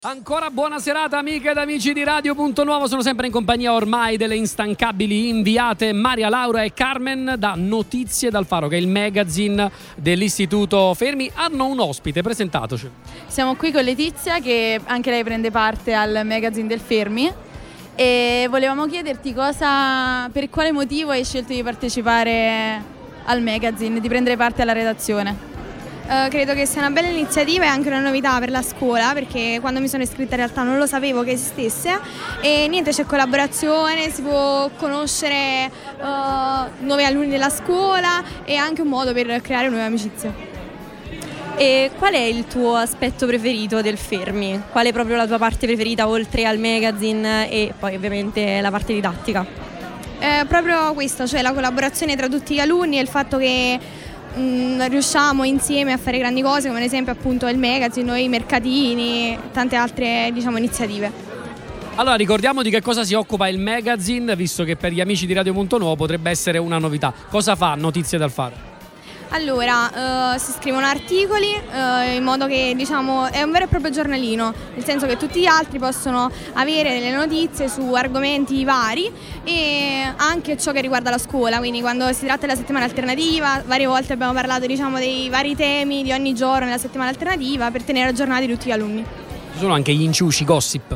Ancora buona serata amiche ed amici di Radio Punto Nuovo, sono sempre in compagnia ormai delle instancabili inviate Maria Laura e Carmen da Notizie dal Faro, che è il magazine dell'Istituto Fermi. Hanno un ospite, presentatoci. Siamo qui con Letizia, che anche lei prende parte al magazine del Fermi, e volevamo chiederti per quale motivo hai scelto di partecipare al magazine, di prendere parte alla redazione. Credo che sia una bella iniziativa e anche una novità per la scuola, perché quando mi sono iscritta in realtà non lo sapevo che esistesse, e niente, c'è collaborazione, si può conoscere nuovi alunni della scuola e anche un modo per creare nuove amicizie. E qual è il tuo aspetto preferito del Fermi? Qual è proprio la tua parte preferita oltre al magazine e poi ovviamente la parte didattica? Proprio questo, cioè la collaborazione tra tutti gli alunni e il fatto che riusciamo insieme a fare grandi cose, come ad esempio appunto il magazine, i mercatini, tante altre iniziative. Allora ricordiamo di che cosa si occupa il magazine, visto che per gli amici di Radio Punto Nuovo potrebbe essere una novità. Cosa fa Notizie dal Faro? Allora, si scrivono articoli in modo che è un vero e proprio giornalino, nel senso che tutti gli altri possono avere delle notizie su argomenti vari e anche ciò che riguarda la scuola, quindi quando si tratta della settimana alternativa, varie volte abbiamo parlato dei vari temi di ogni giorno nella settimana alternativa per tenere aggiornati tutti gli alunni. Ci sono anche gli inciuci, gossip?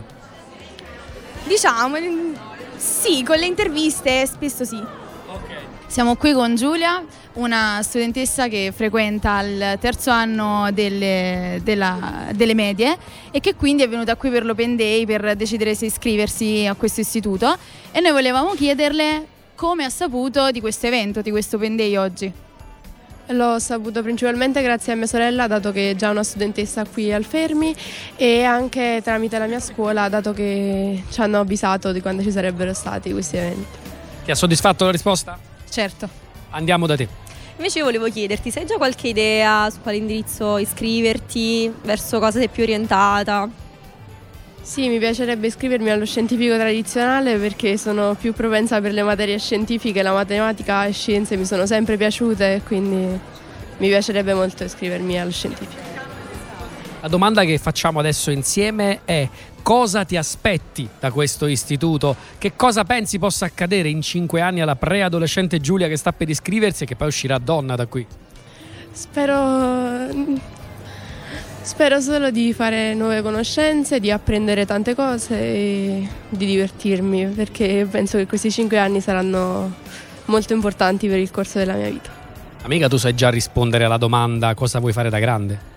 Sì, con le interviste spesso sì. Siamo qui con Giulia, una studentessa che frequenta il terzo anno delle medie e che quindi è venuta qui per l'Open Day per decidere se iscriversi a questo istituto, e noi volevamo chiederle come ha saputo di questo evento, di questo Open Day oggi. L'ho saputo principalmente grazie a mia sorella, dato che è già una studentessa qui al Fermi, e anche tramite la mia scuola, dato che ci hanno avvisato di quando ci sarebbero stati questi eventi. Ti ha soddisfatto la risposta? Certo. Andiamo da te. Invece volevo chiederti, se hai già qualche idea su quale indirizzo iscriverti, verso cosa sei più orientata? Sì, mi piacerebbe iscrivermi allo scientifico tradizionale perché sono più propensa per le materie scientifiche, la matematica e scienze mi sono sempre piaciute, quindi mi piacerebbe molto iscrivermi allo scientifico. La domanda che facciamo adesso insieme è: cosa ti aspetti da questo istituto? Che cosa pensi possa accadere in 5 anni alla preadolescente Giulia che sta per iscriversi e che poi uscirà donna da qui? Spero solo di fare nuove conoscenze, di apprendere tante cose e di divertirmi, perché penso che questi 5 anni saranno molto importanti per il corso della mia vita. Amica, tu sai già rispondere alla domanda cosa vuoi fare da grande?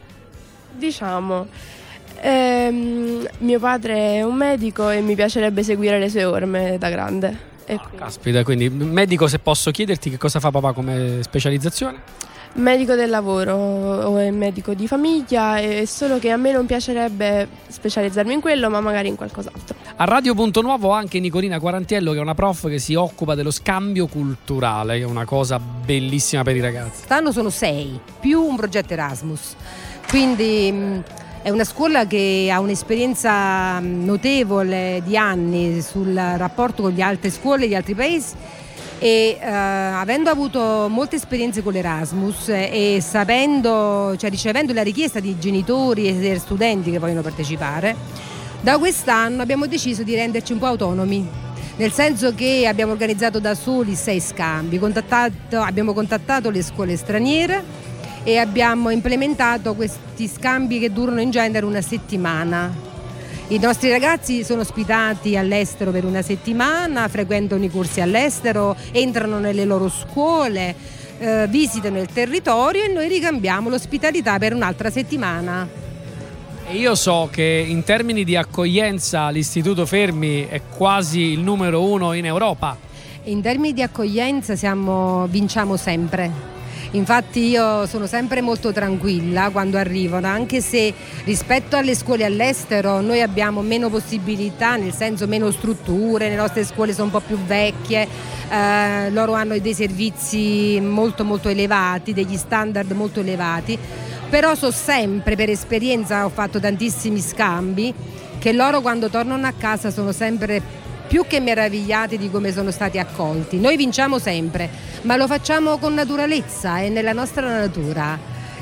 Mio padre è un medico e mi piacerebbe seguire le sue orme da grande. Caspita, quindi medico, se posso chiederti che cosa fa papà come specializzazione? Medico del lavoro o è medico di famiglia, è solo che a me non piacerebbe specializzarmi in quello, ma magari in qualcos'altro. A Radio Punto Nuovo anche Nicolina Quarantiello, che è una prof che si occupa dello scambio culturale, che è una cosa bellissima per i ragazzi. Quest'anno sono 6, più un progetto Erasmus, quindi è una scuola che ha un'esperienza notevole di anni sul rapporto con le altre scuole di altri paesi, e avendo avuto molte esperienze con l'Erasmus e ricevendo la richiesta di genitori e studenti che vogliono partecipare, da quest'anno abbiamo deciso di renderci un po' autonomi, nel senso che abbiamo organizzato da soli 6 scambi, abbiamo contattato le scuole straniere e abbiamo implementato questi scambi che durano in genere una settimana. I nostri ragazzi sono ospitati all'estero per una settimana, frequentano i corsi all'estero, entrano nelle loro scuole, visitano il territorio e noi ricambiamo l'ospitalità per un'altra settimana. E io so che in termini di accoglienza l'Istituto Fermi è quasi il numero 1 in Europa. In termini di accoglienza vinciamo sempre. Infatti io sono sempre molto tranquilla quando arrivano, anche se rispetto alle scuole all'estero noi abbiamo meno possibilità, nel senso meno strutture, le nostre scuole sono un po' più vecchie, loro hanno dei servizi molto molto elevati, degli standard molto elevati, però so sempre, per esperienza ho fatto tantissimi scambi, che loro quando tornano a casa sono sempre più che meravigliati di come sono stati accolti. Noi vinciamo sempre, ma lo facciamo con naturalezza, è nella nostra natura.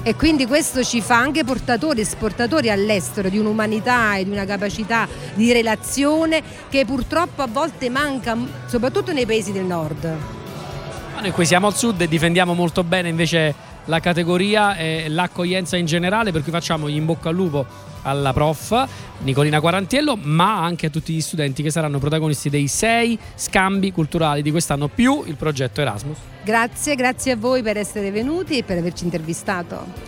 e quindi questo ci fa anche portatori, esportatori all'estero di un'umanità e di una capacità di relazione che purtroppo a volte manca, soprattutto nei paesi del nord. Noi qui siamo al sud e difendiamo molto bene invece la categoria e l'accoglienza in generale, per cui facciamo gli in bocca al lupo alla prof Nicolina Quarantiello, ma anche a tutti gli studenti che saranno protagonisti dei 6 scambi culturali di quest'anno più il progetto Erasmus. Grazie a voi per essere venuti e per averci intervistato.